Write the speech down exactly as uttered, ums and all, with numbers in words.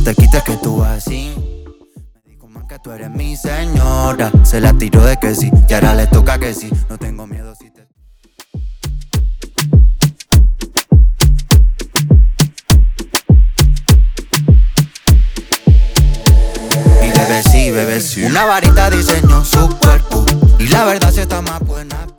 te quites que tú así. Me dijo man que tú eres mi señora. Se la tiró de que sí, y ahora le toca que sí. No tengo miedo si te... Y bebé sí, bebé sí. Una varita diseñó su cuerpo y la verdad sí está más buena.